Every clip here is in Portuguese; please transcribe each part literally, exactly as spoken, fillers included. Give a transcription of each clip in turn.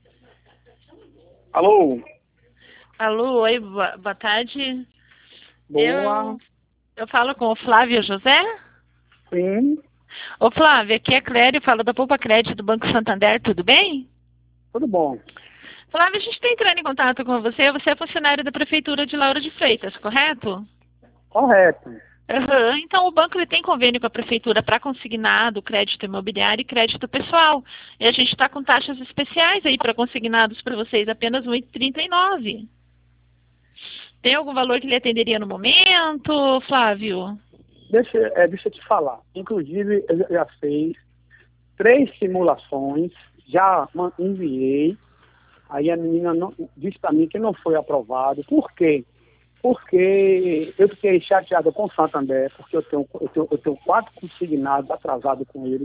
Alô? Alô, oi, boa, boa tarde. Boa. Eu, eu falo com o Flávio José? Sim. Ô Flávio, aqui é Clério, falo da Poupa Crédito do Banco Santander, tudo bem? Tudo bom. Flávio, a gente está entrando em contato com você, você é funcionário da Prefeitura de Lauro de Freitas, correto? Correto. Uhum. Então, o banco ele tem convênio com a Prefeitura para consignado, crédito imobiliário e crédito pessoal. E a gente está com taxas especiais aí para consignados para vocês, apenas oito reais e trinta e nove centavos. Tem algum valor que lhe atenderia no momento, Flávio? Deixa, é, deixa eu te falar. Inclusive, eu já- já fiz três simulações, já ma- enviei. Aí a menina não, disse para mim que não foi aprovado. Por quê? Porque eu fiquei chateado com o Santander, porque eu tenho, eu tenho, eu tenho quatro consignados atrasados com eles.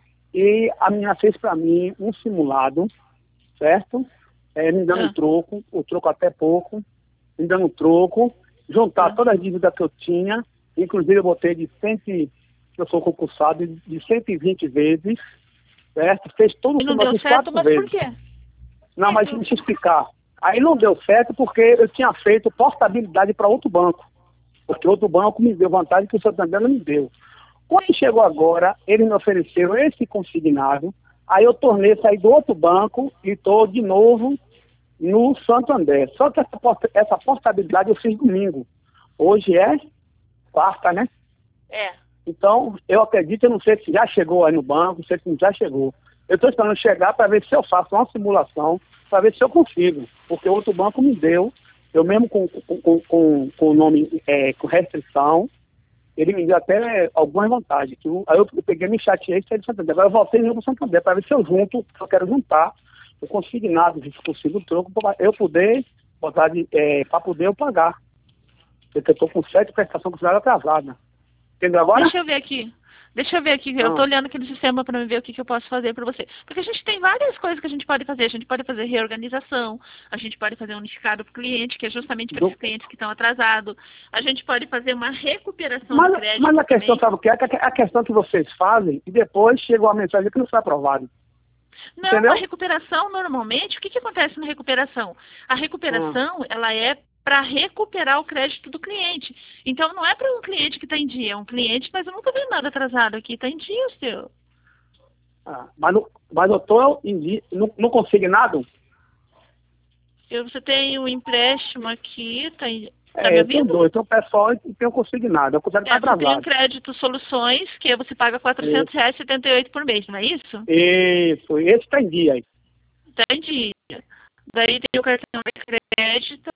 E a menina fez para mim um simulado, certo? É, me dando Ah. troco, o troco até pouco, me dando troco, juntar Ah. todas as dívidas que eu tinha, inclusive eu botei de cem, que eu sou concursado, de cento e vinte vezes, certo? Fez todo o E não simulado deu de certo, quatro mas por vezes. quê? Não, mas deixa eu explicar. Aí não deu certo porque eu tinha feito portabilidade para outro banco. Porque outro banco me deu vantagem que o Santander não me deu. Quando chegou agora, ele me ofereceu esse consignado, aí eu tornei sair do outro banco e estou de novo no Santander. Só que essa, porta- essa portabilidade eu fiz domingo. Hoje é quarta, né? É. Então, eu acredito, eu não sei se já chegou aí no banco, não sei se já chegou. Eu estou esperando chegar para ver se eu faço uma simulação, para ver se eu consigo. Porque o outro banco me deu, eu mesmo com, com, com, com com o nome é, com restrição, ele me deu até algumas vantagens. Que eu- aí eu, eu peguei, me chateei, saí do Santander. Agora eu voltei de novo para o Santander, para ver se eu junto, eu quero juntar o consignado, se consigo o troco, para eu poder botar de, é, para poder eu pagar. Porque eu estou com sete prestações consideradas atrasadas. Entendeu agora? Deixa eu ver aqui. Deixa eu ver aqui. Eu Ah. estou olhando aqui no sistema para ver o que, que eu posso fazer para você. Porque a gente tem várias coisas que a gente pode fazer. A gente pode fazer reorganização, a gente pode fazer um unificado para o cliente, que é justamente para Do- esses clientes que estão atrasados. A gente pode fazer uma recuperação Mas, de crédito mas a questão, também. sabe o que é? Que A questão que vocês fazem e depois chega uma mensagem que não foi aprovado. Não, a Entendeu? recuperação, normalmente, o que, que acontece na recuperação? A Ah. recuperação, ela é para recuperar o crédito do cliente. Então, não é para um cliente que está em dia, é um cliente, mas eu nunca vi nada atrasado aqui, está em dia o seu. Ah. Mas, no, mas eu estou no, no consignado? Eu, você tem o empréstimo aqui, tá, em- tá me É, eu tenho ouvindo? dois, tem o pessoal e tem o consignado. O consignado está É, você tem o atrasado. crédito soluções, que você paga quatrocentos Isso, reais e setenta e oito por mês, não é isso? isso, esse está em dia aí. Tá em dia. Daí tem o cartão de crédito,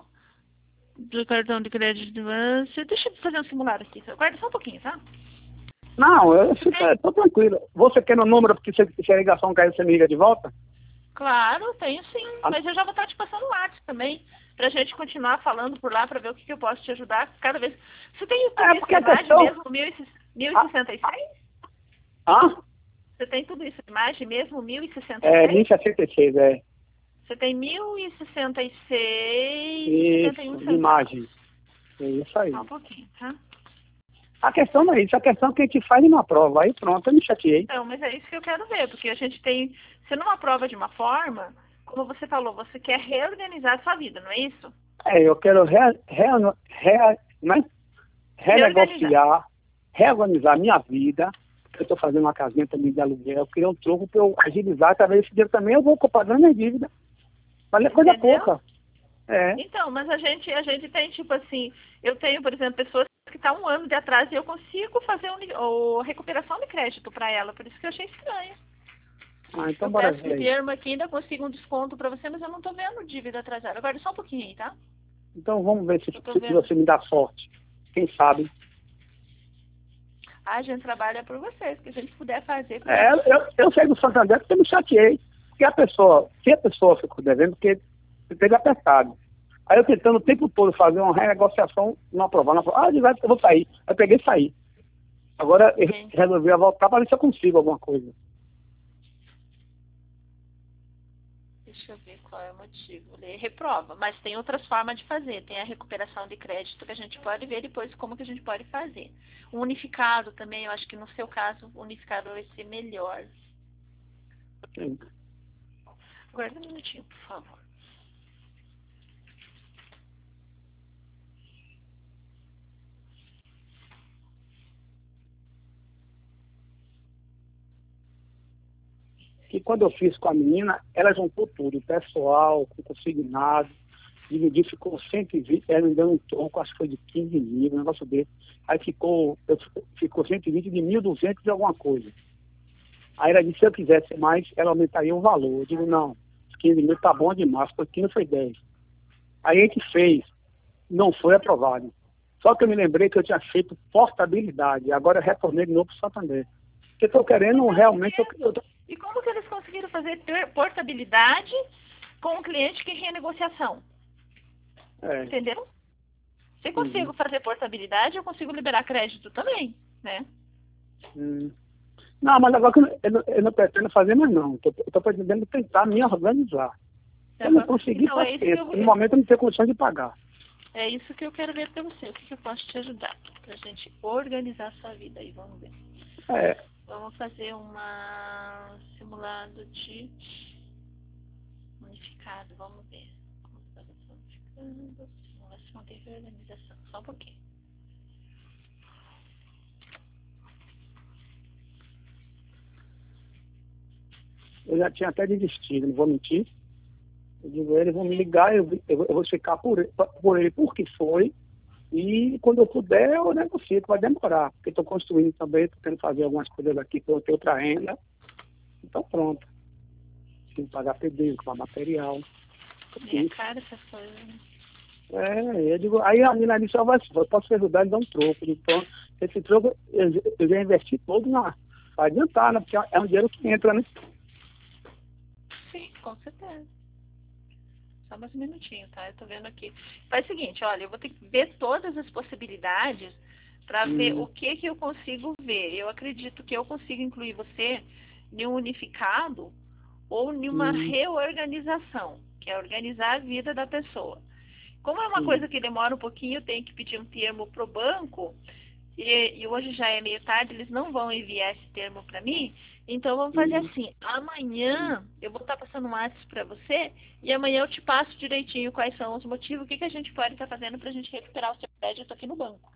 do cartão de crédito de avance. Deixa eu fazer um simulado aqui. Guarda só um pouquinho, tá? Não, eu Você tem? estou tranquilo. Você quer no número, porque se, se a ligação cair, você me liga de volta? Claro, tenho sim. Ah. Mas eu já vou estar te passando o WhatsApp também, pra gente continuar falando por lá, pra ver o que, que eu posso te ajudar cada vez. Você tem tudo É, isso porque de a imagem questão... mesmo, mil e sessenta e seis? Ah, Você tem tudo isso de imagem mesmo, mil e sessenta e é, seis? mil e sessenta e seis, é. Você tem mil e sessenta e seis e setenta e um Isso, de centavos. imagem. É isso aí. Só um pouquinho, tá? A questão não é isso, a questão é que a gente faz uma prova. Aí pronto, eu me chateei. Então, mas é isso que eu quero ver, porque a gente tem... Você não aprova de uma forma, como você falou, você quer reorganizar a sua vida, não é isso? É, eu quero re, re, re, né? renegociar, reorganizar a minha vida. Eu estou fazendo uma casinha também de aluguel. Eu queria um troco para eu agilizar, talvez esse dinheiro também eu vou pagando minha dívida. Mas é coisa Entendeu? pouca. É. Então, mas a gente, a gente tem, tipo assim, eu tenho, por exemplo, pessoas que estão um ano de atrás e eu consigo fazer um, ou recuperação de crédito para ela, por isso que eu achei estranho. Ah, então Eu bora peço ver o aí. termo aqui, ainda consigo um desconto para você, mas eu não estou vendo dívida atrasada. Agora só um pouquinho aí, tá? Então vamos ver se, Eu tô se, se vendo. você me dá sorte. Quem sabe? A gente trabalha por vocês, que a gente puder fazer. É, eu, eu saí do Santander porque eu me chateei. Porque a pessoa, se a pessoa ficou devendo, porque teve apertado. Aí eu tentando o tempo todo fazer uma renegociação, não aprovar, não aprovar. Ah, de verdade, eu vou sair. Aí eu peguei e saí. Agora eu Sim. resolvi voltar para ver se eu consigo alguma coisa. Deixa eu ver qual é o motivo. Ele reprova, mas tem outras formas de fazer. Tem a recuperação de crédito que a gente pode ver depois como que a gente pode fazer. O unificado também, eu acho que no seu caso, o unificado vai ser melhor. Sim. Aguarda um minutinho, por favor. Que quando eu fiz com a menina, ela juntou tudo, pessoal, com consignado, dividiu, ficou cento e vinte, ela me deu um troco, acho que foi de quinze mil, um negócio desse. Aí ficou, eu, ficou cento e vinte de mil e duzentos de alguma coisa. Aí ela disse, se eu quisesse mais, ela aumentaria o valor. Eu digo, não, quinze mil tá bom demais, foi quinze, foi dez. Aí a gente fez, não foi aprovado. Só que eu me lembrei que eu tinha feito portabilidade, agora eu retornei de novo para o Santander. Porque eu estou querendo realmente... Eu, eu tô... E como que eles conseguiram fazer portabilidade com um cliente que quer renegociação? É. Entendeu? Se eu consigo Uhum. fazer portabilidade, eu consigo liberar crédito também, né? Hum. Não, mas agora que eu, eu, eu não pretendo fazer mais não. Eu estou pretendendo tentar me organizar. Se eu não conseguir, então, é isso que eu... no momento eu não tenho condição de pagar. É isso que eu quero ver para você. O que, que eu posso te ajudar? Para a gente organizar a sua vida aí, vamos ver. É. Vamos fazer uma simulado de unificado, vamos ver. Computação unificada, simulação de reorganização. Só um pouquinho. Eu já tinha até desistido, não vou mentir. Eu digo, eles vão me ligar, eu, eu, eu vou ficar por, por ele, por que foi. E quando eu puder, eu negocio, vai demorar. Porque estou construindo também, estou tentando fazer algumas coisas aqui para eu ter outra renda. Então pronto. Preciso pagar pedreiro, pagar material. E é caro essas coisas, né? É, eu digo, aí a menina disse, vai, eu posso te ajudar, ele dá um troco. Então, esse troco eu, eu já investi todo na. Vai adiantar, né? Porque é um dinheiro que entra, né? Sim, com certeza. Só mais um minutinho, tá? Eu tô vendo aqui. Faz o seguinte, olha, eu vou ter que ver todas as possibilidades para hum. ver o que que eu consigo ver. Eu acredito que eu consigo incluir você em um unificado ou em uma hum. reorganização, que é organizar a vida da pessoa. Como é uma Sim. coisa que demora um pouquinho, eu tenho que pedir um termo pro banco, e, e hoje já é meio tarde, eles não vão enviar esse termo para mim, então vamos fazer hum. assim, amanhã eu vou estar passando um WhatsApp para você, e amanhã eu te passo direitinho quais são os motivos, o que, que a gente pode estar fazendo para a gente recuperar o seu crédito aqui no banco.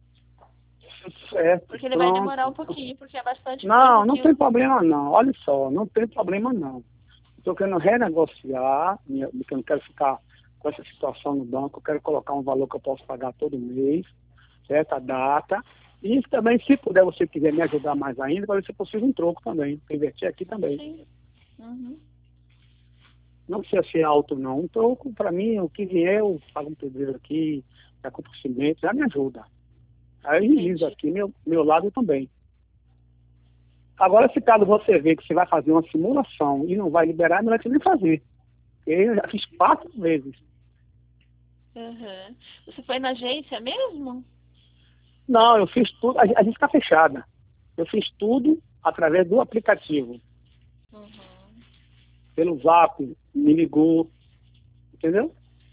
Certo, porque ele pronto. vai demorar um pouquinho, porque é bastante Não, coisa não que tem eu... problema não, olha só, não tem problema não. Estou querendo renegociar, porque eu não quero ficar com essa situação no banco, eu quero colocar um valor que eu posso pagar todo mês, certa data, e também, se puder, você quiser me ajudar mais ainda, para ver se eu consigo um troco também, para investir aqui também. Sim. Uhum. Não precisa ser alto não, um troco, para mim, o que vier, eu pago um pedreiro aqui, já compro cimento, já me ajuda. Aí eu realizo aqui meu, meu lado também. Agora, se caso você vê que você vai fazer uma simulação e não vai liberar, não vai ter nem fazer. Eu já fiz quatro vezes. Uhum. Você foi na agência mesmo? Não, eu fiz tudo, a, a gente está fechada. Eu fiz tudo através do aplicativo. Uhum. Pelo Zap, me ligou, entendeu?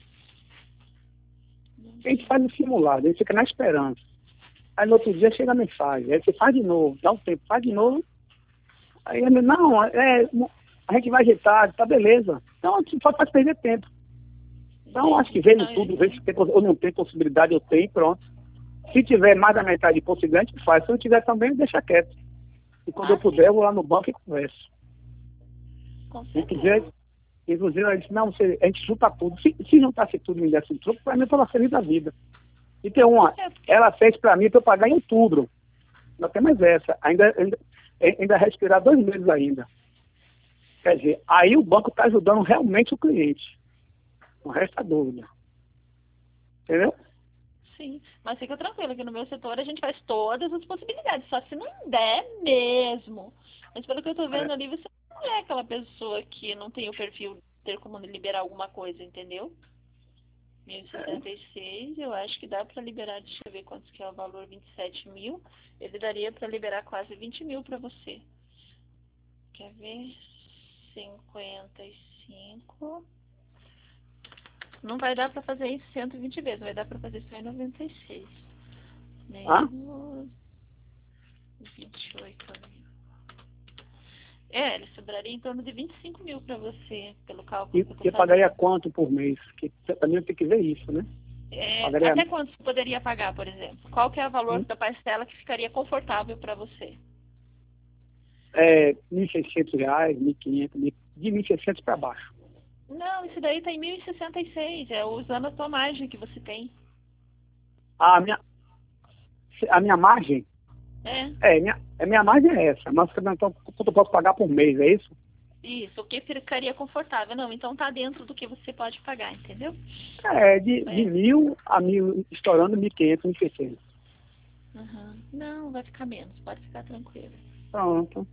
Uhum. A gente faz o simulado, a gente fica na esperança. Aí no outro dia chega a mensagem, aí você faz de novo, dá um tempo, faz de novo. Aí ele, não, é, a gente vai ajeitar, tá beleza. Então a gente só faz perder tempo. Então acho que vendo tudo, ver se tem ou não tem possibilidade, eu tenho, pronto. Se tiver mais da metade de possibilidade, a gente faz. Se não tiver também, deixa quieto. E quando ah, eu puder, sim. eu vou lá no banco e converso. Se quiser, inclusive, ela disse, não, você, a gente junta tudo. Se, se juntasse tudo e me desse um troco, para mim eu estava feliz da vida. E tem uma, ela fez para mim para eu pagar em outubro. Não tem mais essa. Ainda, ainda, ainda respirar dois meses ainda. Quer dizer, aí o banco está ajudando realmente o cliente. Não resta dúvida. Entendeu? Sim, mas fica tranquilo que no meu setor a gente faz todas as possibilidades, só se não der mesmo. Mas pelo que eu estou vendo é. ali, você não é aquela pessoa que não tem o perfil de ter como liberar alguma coisa, entendeu? mil e setenta e seis, eu acho que dá para liberar, deixa eu ver quanto que é o valor, vinte e sete mil, ele daria para liberar quase vinte mil para você. Quer ver? cinquenta e cinco... Não vai dar para fazer isso cento e vinte vezes, vai dar para fazer só em noventa e seis. Menos ah? vinte e oito mil. É, ele sobraria em torno de vinte e cinco mil para você, pelo cálculo E que eu tô você fazendo. pagaria quanto por mês? Que você também tem que ver isso, né? É, Pagaria até quanto você poderia pagar, por exemplo? Qual que é o valor hum, da parcela que ficaria confortável para você? é, mil e seiscentos reais, mil e quinhentos, mil- de mil e seiscentos para baixo. Não, isso daí tá em mil e sessenta e seis, é usando a tua margem que você tem. A minha, a minha margem, É, é, minha, a minha margem é essa, mas você perguntou quanto eu posso pagar por mês, é isso? isso, o que ficaria confortável? Não, então tá dentro do que você pode pagar, entendeu? É, de, de É. mil a mil, estourando mil e quinhentos, mil e seiscentos. Uhum. Não, vai ficar menos, pode ficar tranquilo. Pronto.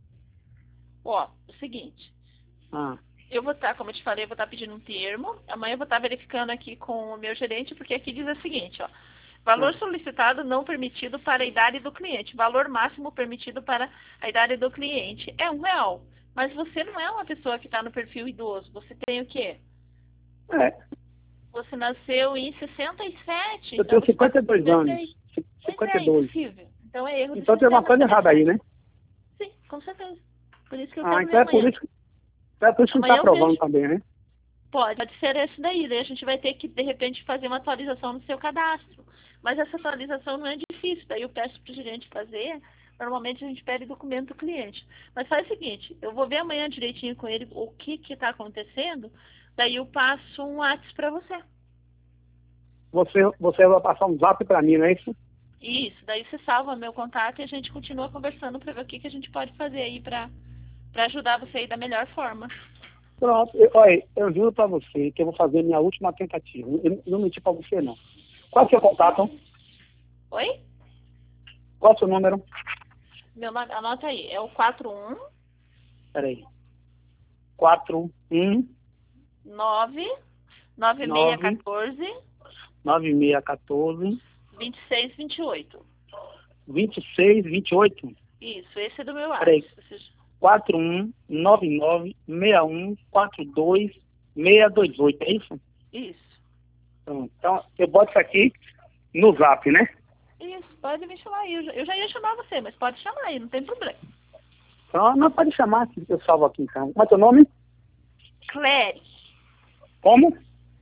Ó, o seguinte, Ah, eu vou estar, como eu te falei, eu vou estar pedindo um termo. Amanhã eu vou estar verificando aqui com o meu gerente, porque aqui diz o seguinte, ó. Valor ah. solicitado não permitido para a idade do cliente. Valor máximo permitido para a idade do cliente. É um real. Mas você não é uma pessoa que está no perfil idoso. Você tem o quê? É, Você nasceu em sessenta e sete, eu então tenho você está cinquenta com e dois cinquenta. anos. Pois cinquenta e é, dois. impossível. Então é erro do Então tem uma sistema. coisa Você errada aí, né? Sim, com certeza. Por isso que eu Ah, quero ver então é por amanhã. isso, então é por isso que não está Amanhã eu aprovando vejo. também, né? Pode, pode ser esse daí. Daí a gente vai ter que, de repente, fazer uma atualização no seu cadastro. Mas essa atualização não é difícil. Daí eu peço para o gerente fazer. Normalmente a gente pede documento do cliente. Mas faz o seguinte, eu vou ver amanhã direitinho com ele o que está acontecendo. Daí eu passo um WhatsApp para você. Você, você vai passar um zap para mim, não é isso? Isso, daí você salva meu contato e a gente continua conversando para ver o que, que a gente pode fazer aí para ajudar você aí da melhor forma. Pronto. Eu, olha, eu juro para você que eu vou fazer minha última tentativa. Eu não menti para você, não. Qual é o seu contato? Oi? Qual é o seu número? Meu, nome- anota aí, é o quatro um Peraí. quatro um nove nove seis nove um quatro nove seis um quatro vinte e seis vinte e oito. vinte e seis vinte e oito. Isso, esse é do meu Peraí. WhatsApp. Você- quatro um nove nove seis um quatro dois seis dois oito, é isso? Isso. Então, então, eu boto isso aqui no zap, né? Isso, pode me chamar aí. Eu já, eu já ia chamar você, mas pode chamar aí, não tem problema. Então, não pode chamar, que eu salvo aqui então. Qual é teu nome? Clary. Como?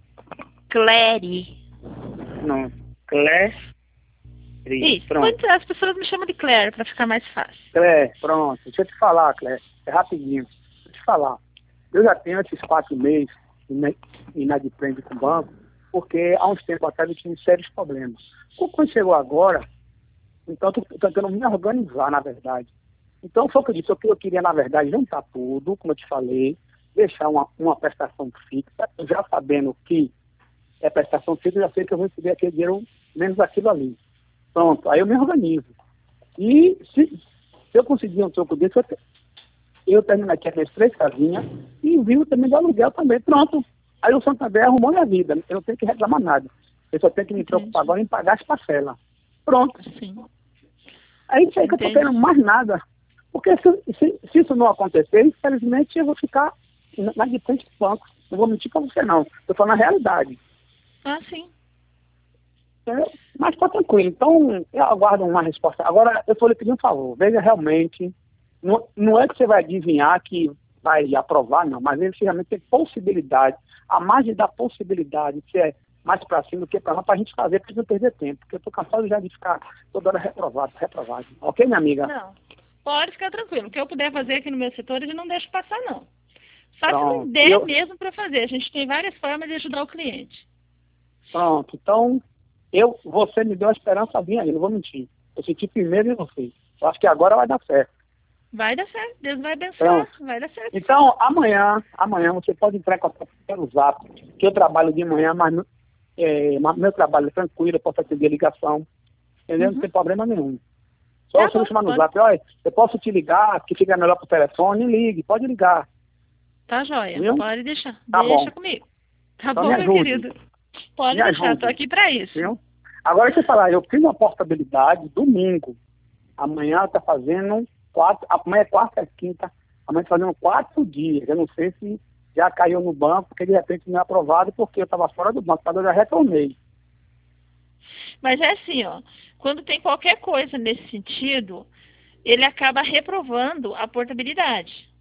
Clary. Não. Clé. Isso, Pronto. pode- as pessoas me chamam de Claire para ficar mais fácil. Clé, pronto. Deixa eu te falar, Clé. É rapidinho. Deixa eu te falar. Eu já tenho esses quatro meses ina- inadimplente com o banco, porque há uns tempos atrás eu tinha sérios problemas. Quando chegou agora, então estou tentando me organizar, na verdade. Então, foi o que eu disse, eu, eu queria, na verdade, juntar tudo, como eu te falei, deixar uma, uma prestação fixa, já sabendo que é prestação fixa, eu já sei que eu vou receber aquele dinheiro menos aquilo ali. Pronto, aí eu me organizo. E se, se eu conseguir um troco desse, eu, te- eu termino aqui aquelas três casinhas e vivo também do aluguel também. Pronto. Aí o Santander arrumou minha vida. Eu não tenho que reclamar nada. Eu só tenho que me Entendi. preocupar agora em pagar as parcelas. Pronto. Sim. É isso aí que eu Entendi. tô querendo mais nada. Porque se, se, se isso não acontecer, infelizmente eu vou ficar na, na de frente do banco. Não vou mentir pra você não. Estou falando a realidade. Ah, sim. É, mas tá tranquilo. Então, eu aguardo uma resposta. Agora, eu vou lhe pedir um favor. Veja realmente, não, não é que você vai adivinhar que vai aprovar, não, mas ele realmente tem possibilidade, a margem da possibilidade, que é mais para cima do que para lá, para a gente fazer, para não perder tempo, porque eu estou cansado já de ficar toda hora reprovado, reprovado. Ok, minha amiga? Não. Pode ficar tranquilo. O que eu puder fazer aqui no meu setor, ele não deixa passar, não. Só se Pronto. não der Eu- mesmo para fazer. A gente tem várias formas de ajudar o cliente. Pronto. Então, eu, você me deu a esperança vinha aí, não vou mentir. Eu senti primeiro em você. Eu acho que agora vai dar certo. Vai dar certo. Deus vai abençoar. Pronto. Vai dar certo. Então, amanhã, amanhã você pode entrar em contato pelo zap, que eu trabalho de manhã, mas é, mas meu trabalho é tranquilo, eu posso atender ligação, entendeu? Uhum. Não tem problema nenhum. Só Tá você me bom, chamar no pode. zap, olha, eu posso te ligar, que fica melhor pro telefone, ligue, pode ligar, Tá joia. viu? Pode deixar. Tá Deixa bom. comigo. Tá Então bom, me meu ajude, querido? Pode me deixar. ajude, Tô aqui para isso. viu? Agora deixa eu falar, eu fiz uma portabilidade domingo, amanhã tá fazendo quatro, amanhã é quarta, é quinta, amanhã tá fazendo quatro dias, eu não sei se já caiu no banco, porque de repente não é aprovado, porque eu estava fora do banco, eu já retornei. Mas é assim, ó. Quando tem qualquer coisa nesse sentido, ele acaba reprovando a portabilidade.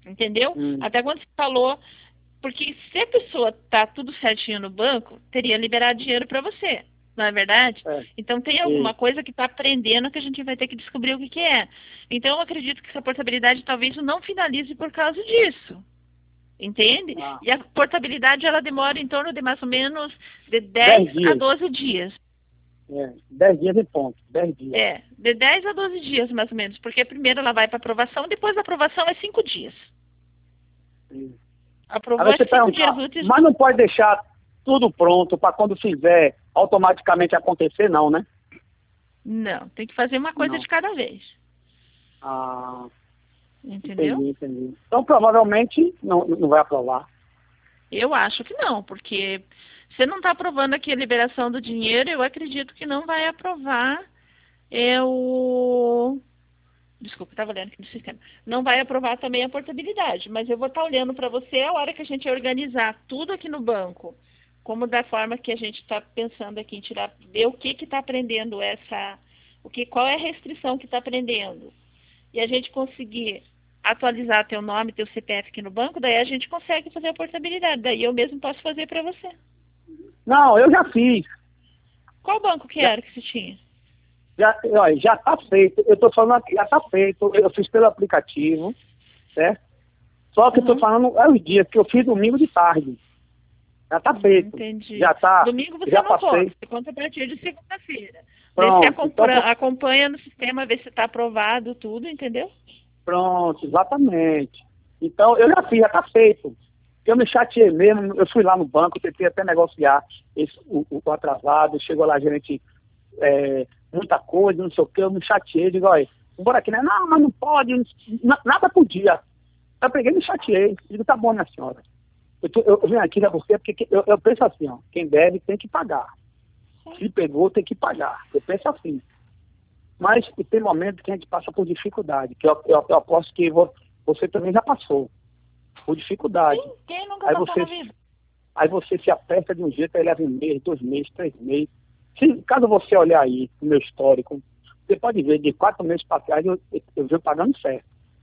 Entendeu? Hum. Até quando você falou, porque se a pessoa tá tudo certinho no banco, teria liberado dinheiro para você, não é verdade? É. Então tem alguma Sim. coisa que está aprendendo que a gente vai ter que descobrir o que, que é. Então eu acredito que essa portabilidade talvez não finalize por causa disso. Entende? Ah. E a portabilidade ela demora em torno de mais ou menos de Dez dez dias. a doze dias. É, dez dias em ponto, dez dias. É, de dez a doze dias mais ou menos, porque primeiro ela vai para aprovação, depois da aprovação é cinco dias. Sim. Aprovou Agora é você cinco dias perguntar, úteis. mas não pode deixar tudo pronto para quando fizer automaticamente acontecer, não, né? Não, tem que fazer uma coisa Não. de cada vez. Ah, Entendeu? entendi, entendi. Então provavelmente não, não vai aprovar. Eu acho que não, porque você não está aprovando aqui a liberação do dinheiro, eu acredito que não vai aprovar é o... Desculpa, estava olhando aqui no sistema. Não vai aprovar também a portabilidade, mas eu vou estar olhando para você a hora que a gente organizar tudo aqui no banco, como da forma que a gente está pensando aqui em tirar, ver o que que está aprendendo essa, o que, qual é a restrição que está aprendendo. E a gente conseguir atualizar teu nome, teu C P F aqui no banco, daí a gente consegue fazer a portabilidade. Daí eu mesmo posso fazer para você. Não, eu já fiz. Qual banco que Já, era que você tinha? já, olha, já está feito. Eu estou falando aqui, já está feito. Eu fiz pelo aplicativo, certo? Só que eu Uhum. estou falando é os dias que eu fiz domingo de tarde. Já está Hum, feito. entendi. Já está. Domingo você Já não passei. conta, você conta a partir de segunda-feira. Daí Pronto. você Então, acompanha, por- acompanha no sistema, vê se está aprovado tudo, entendeu? pronto, exatamente. Então, eu já fiz, já está feito. Eu me chateei mesmo, eu fui lá no banco, tentei até negociar esse, o, o atrasado, chegou lá a gerente, é, muita coisa, não sei o que, eu me chateei, digo, olha, embora aqui, né? Não, mas não pode, n- nada podia. Eu peguei e me chateei, digo, tá bom, minha senhora. Eu, tô, eu, eu venho aqui, né, você, porque eu, eu penso assim, ó, quem deve tem que pagar. Se pegou, tem que pagar. Eu penso assim. Mas tem momentos que a gente passa por dificuldade, que eu, eu, eu aposto que vo- você também já passou por dificuldade. Sim, quem nunca Aí passou você, na vida? aí você se aperta de um jeito, aí leva um mês, dois meses, três meses. Se, caso você olhar aí no meu histórico, você pode ver de quatro meses para trás eu, eu, eu venho pagando certo.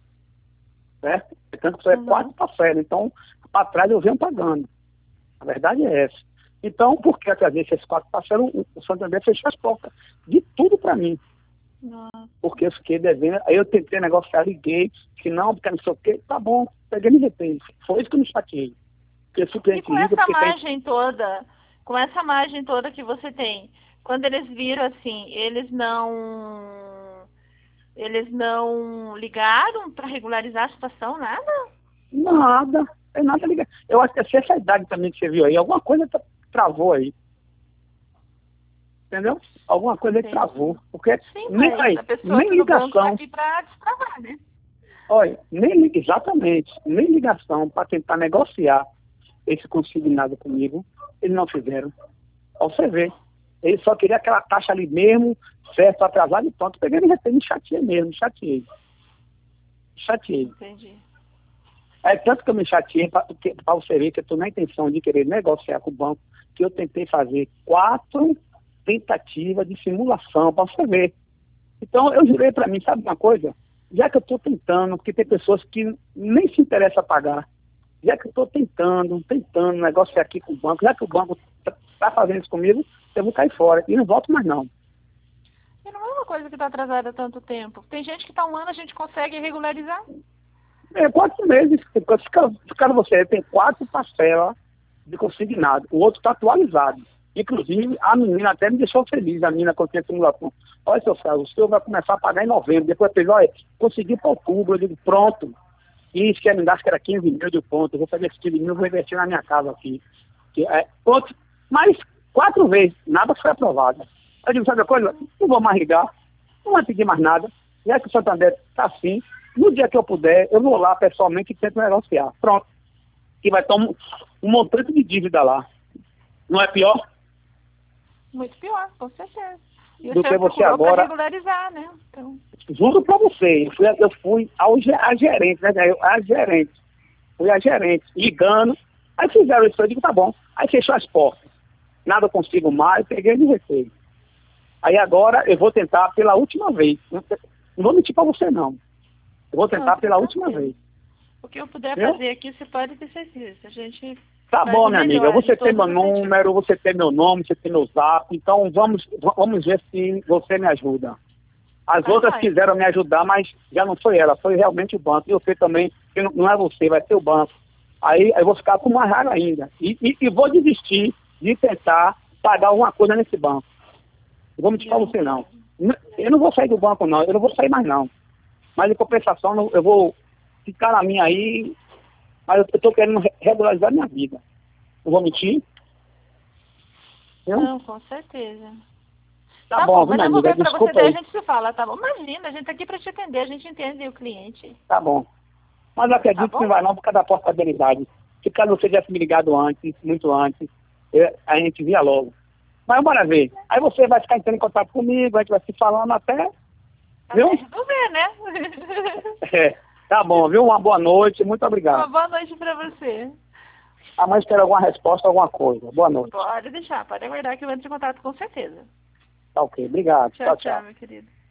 Certo? Tanto que é Uhum. quatro para frente. Então, para trás eu venho pagando. A verdade é essa. Então, por que às vezes esses quatro passaram, o o Santander fechou as portas de tudo para mim. Não. Porque eu fiquei devendo, aí eu tentei negociar, liguei, que não, porque não sei o quê, tá bom, peguei e me retei. Foi isso que eu me chateei. Porque se o E cliente com liga, essa porque tem. margem toda, com essa margem toda que você tem, quando eles viram assim, eles não eles não ligaram para regularizar a situação, nada? Nada, tem nada ligado. Eu acho que essa essa idade também que você viu aí, alguma coisa tra- travou aí. Entendeu? Alguma coisa aí Entendi. travou. Porque Sim, nem, mas aí, a pessoa nem aqui no banco está ligação, aqui para destravar, né? olha, nem li- exatamente, nem ligação para tentar negociar esse consignado comigo, eles não fizeram. Ó, você vê. Ele só queria aquela taxa ali mesmo, certo, atrasado e pronto. Peguei e me chateei mesmo, me chateei. Me chateei. Entendi. É tanto que eu me chateei para você ver que eu estou na intenção de querer negociar com o banco, que eu tentei fazer quatro tentativas de simulação, para você ver. Então eu jurei para mim, sabe uma coisa? Já que eu estou tentando, porque tem pessoas que nem se interessam a pagar, já que eu estou tentando, tentando negociar aqui com o banco, já que o banco está fazendo isso comigo, eu vou cair fora. E não volto mais não. E não é uma coisa que está atrasada há tanto tempo. Tem gente que está um ano, a gente consegue regularizar. É quatro meses. Caso você tem quatro parcelas de consignado. O outro está atualizado. Inclusive, a menina até me deixou feliz, a menina com quem a simulação. Olha, seu Sérgio, o senhor vai começar a pagar em novembro. Depois eu falei, olha, consegui para outubro. Eu digo, pronto. E isso quer me dar, acho que era quinze mil de ponto. Eu vou fazer esse quinze mil, vou investir na minha casa aqui. Que é, pronto. Mas quatro vezes, nada foi aprovado. Eu digo, sabe a coisa? Não vou mais ligar, não vai pedir mais nada. Já que o Santander está assim, no dia que eu puder, eu vou lá pessoalmente e tento negociar. Pronto. Que vai estar um, um montante de dívida lá. Não é pior? Muito pior, com certeza. E Do o que senhor você procurou agora. para regularizar, né? Então, Juro para você, eu fui, eu fui ao, ge- a gerente, né? Eu- A gerente. Fui a gerente, ligando. Aí fizeram isso, eu digo, tá bom. Aí fechou as portas. Nada eu consigo mais, peguei e me receio. Aí agora eu vou tentar pela última vez. Não, não vou mentir para você, não. Eu vou tentar não, pela fica última tranquilo. vez. O que eu puder Viu? fazer aqui, você pode ter certeza. A gente Tá faz bom, o minha melhor amiga. Você em tem meu todos os sentidos. número, você tem meu nome, você tem meu zap. Então vamos, vamos ver se você me ajuda. As Tá outras jóia. quiseram me ajudar, mas já não foi ela, foi realmente o banco. E você também, que não, não é você, vai ser o banco. Aí, aí eu vou ficar com mais raiva ainda. E, e, e vou desistir de tentar pagar alguma coisa nesse banco. Eu vou mentir pra você, não. Eu não vou sair do banco, não. Eu não vou sair mais, não. Mas em compensação, eu vou ficar na minha aí. Mas eu estou querendo re- regularizar minha vida. Não vou mentir. Viu? Não, com certeza. Tá, Tá bom, bom, viu, mas minha eu vou amiga? ver pra você, Desculpa daí a aí. gente se fala, tá bom? Imagina, a gente tá aqui pra te atender, a gente entende o cliente. Tá bom. Mas eu Tá acredito que bom? não vai não por causa da portabilidade. Se caso você tivesse me ligado antes, muito antes, eu- a gente via logo. Mas bora ver. Aí você vai ficar entrando em contato comigo, a gente vai se falando até. Viu? Até resolver, né? É. Tá bom, viu? Uma boa noite. Muito Uma obrigado. boa noite pra você. Amanhã espero alguma resposta, alguma coisa. Boa noite. Pode deixar, pode aguardar que eu entre em contato com certeza. Tá ok. Obrigado. Tchau, Tchau, tchau. tchau, meu querido.